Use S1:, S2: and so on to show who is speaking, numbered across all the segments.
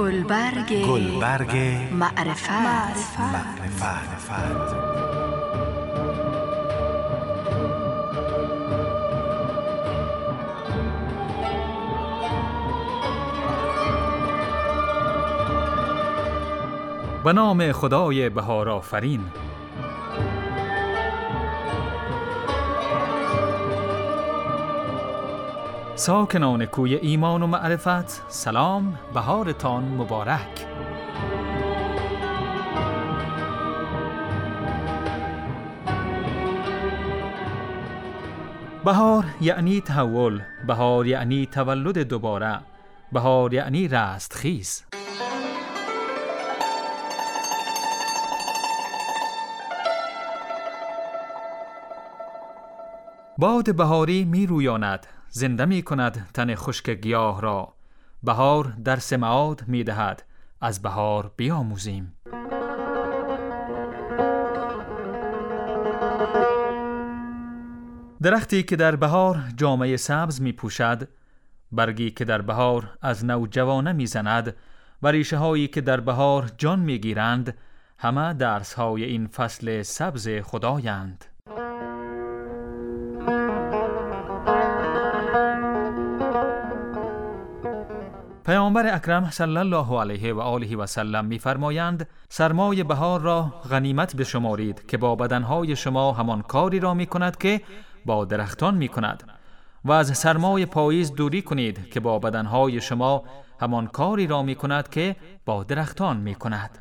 S1: گلبرگ
S2: معرفت.
S3: به نام خدای بهار آفرین. ساکنان کوی ایمان و معرفت، سلام، بهارتان مبارک. بهار یعنی تحول، بهار یعنی تولد دوباره، بهار یعنی رستخیز. باد بهاری می رویاند، زنده می کند تن خشک گیاه را. بهار درس معاد می دهد، از بهار بیاموزیم. درختی که در بهار جامه سبز می پوشد، برگی که در بهار از نوجوانه می زند و ریشه هایی که در بهار جان می گیرند، همه درس های این فصل سبز خدایند. پیامبر اکرم صلی الله علیه و آله و سلم می‌فرمایند سرمای بهار را غنیمت بشمارید که با بدنهای شما همان کاری را می‌کند که با درختان می‌کند و از سرمای پاییز دوری کنید که با بدنهای شما همان کاری را می‌کند که با درختان می‌کند.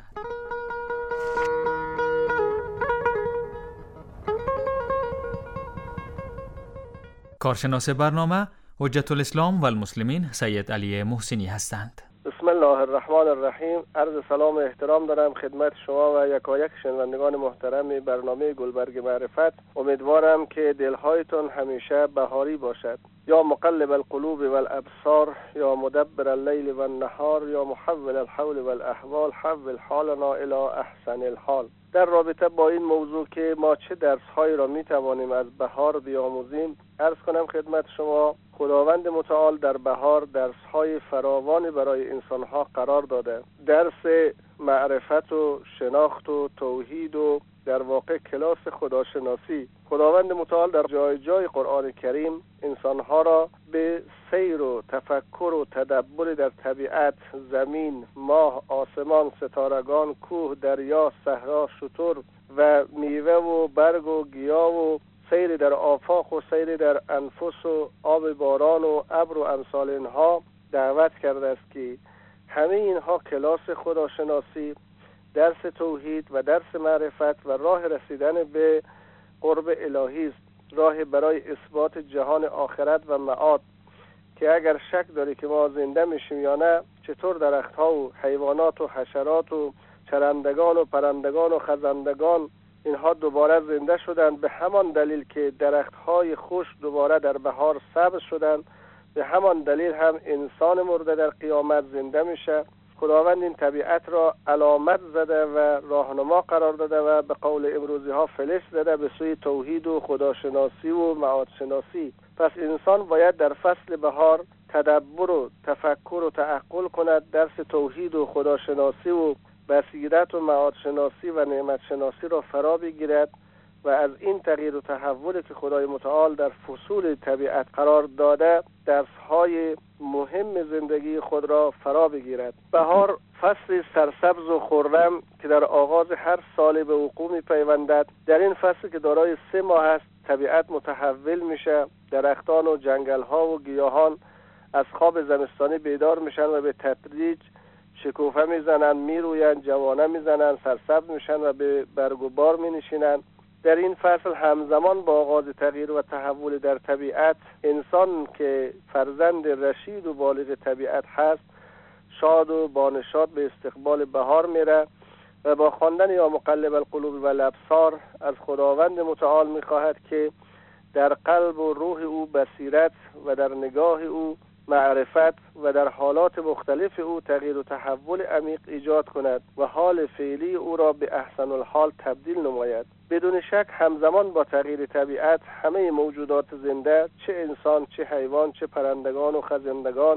S3: کارشناس برنامه حجت الاسلام و المسلمین سید علی محسنی هستند.
S4: بسم الله الرحمن الرحیم. عرض سلام و احترام دارم خدمت شما و یکایک شنوندگان محترم برنامه گلبرگ معرفت. امیدوارم که دلهایتون همیشه بهاری باشد. یا مقلب القلوب والابصار، یا مدبر اللیل والنهار، یا محول الحول والاحوال، حول حالنا الی احسن الحال. در رابطه با این موضوع که ما چه درس‌هایی را می‌توانیم از بهار بیاموزیم، عرض کنم خدمت شما خداوند متعال در بهار درس‌های فراوانی برای انسان‌ها قرار داده. درس معرفت و شناخت و توحید و در واقع کلاس خداشناسی. خداوند متعال در جای جای قرآن کریم انسان‌ها را به سیر و تفکر و تدبر در طبیعت، زمین، ماه، آسمان، ستارگان، کوه، دریا، صحرا، شتر و میوه و برگ و گیاه و سیر در آفاق و سیر در انفس و آب باران و ابر و امثال اینها دعوت کرده است که همه اینها کلاس خداشناسی، درس توحید و درس معرفت و راه رسیدن به قرب الهی است، راه برای اثبات جهان آخرت و معاد. که اگر شک داری که ما زنده میشیم یا نه، چطور درختها و حیوانات و حشرات و چرندگان و پرندگان و خزندگان اینها دوباره زنده شدند؟ به همان دلیل که درختهای خشک دوباره در بهار سبز شدند، به همان دلیل هم انسان مرده در قیامت زنده میشه. خداوند این طبیعت را علامت زده و راهنما قرار داده و به قول امروزی ها فلش زده به سوی توحید و خداشناسی و معادشناسی. پس انسان باید در فصل بهار تدبر و تفکر و تعقل کند، درس توحید و خداشناسی و بصیرت و معادشناسی و نعمتشناسی را فرا بگیرد و از این تغییر و تحولی که خدای متعال در فصول طبیعت قرار داده درس‌های مهم زندگی خود را فرا بگیرد. بهار فصل سرسبز و خرم که در آغاز هر سال به وقوع می‌پیوندد. در این فصل که دارای 3 ماه است، طبیعت متحول میشه. درختان و جنگل‌ها و گیاهان از خواب زمستانی بیدار میشن و به تدریج شکوفه میزنن، میروین، جوانه میزنن، سرسبز میشن و به برگ و بار مینشینن. در این فصل همزمان با آغاز تغییر و تحول در طبیعت، انسان که فرزند رشید و بالغ طبیعت هست شاد و بانشاد به استقبال بهار میره و با خواندن یا مقلب القلوب و الابصار از خداوند متعال میخواهد که در قلب و روح او بصیرت و در نگاه او معرفت و در حالات مختلف او تغییر و تحول عمیق ایجاد کند و حال فعلی او را به احسن الحال تبدیل نماید. بدون شک همزمان با تغییر طبیعت همه موجودات زنده، چه انسان، چه حیوان، چه پرندگان و خزندگان،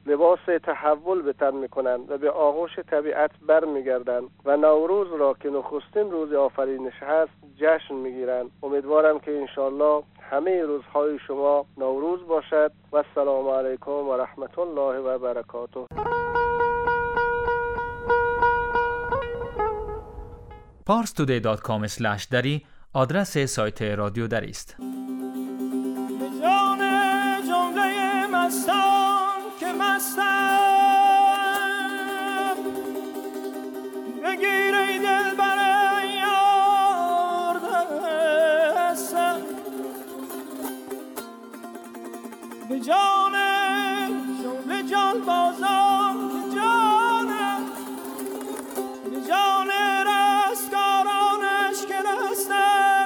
S4: لباس تحول به تن میکنند و به آغوش طبیعت بر میگردند و نوروز را که نخستین روز آفرینش هست جشن میگیرند. امیدوارم که انشالله همه روزهای شما نوروز باشد و السلام علیکم و رحمت الله و برکاته.
S3: parstoday.com/dari آدرس سایت رادیو دری است.
S1: به جان جمله مستان که مستم بگیر ای دلبر یار دستم، به جان جمله جان بازان که جانم، به جان رستگارانش که رستم،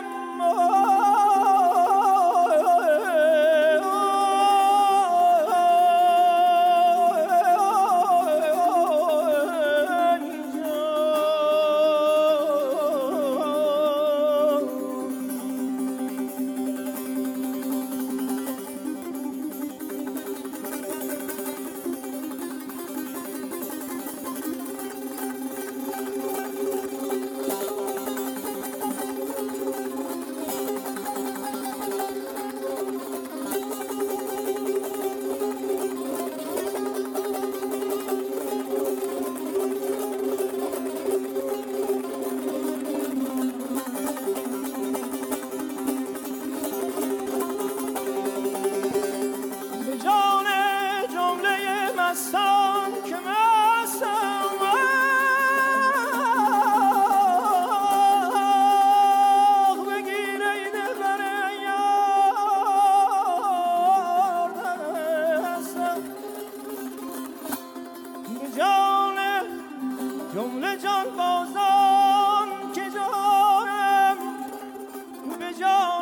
S1: جمله جان بازان که جانم، به جان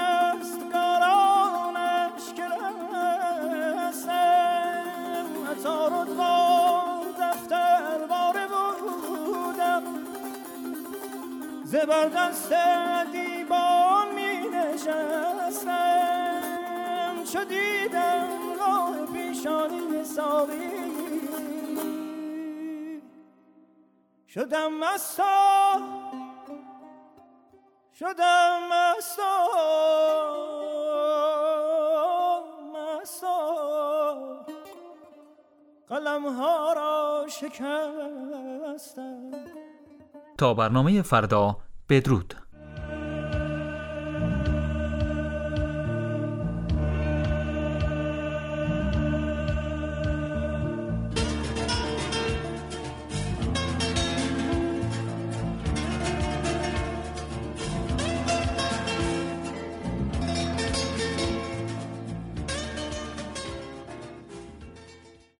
S1: رستگارانش که رستم، عطار و دفتر باره بودم، زبردست دیبان می نشستم، چو دیدم راه پیشانی ساقی شدم مستا، شدم مستا، مستا، قلم‌ها را شکستم.
S3: تا برنامه فردا، بدرود.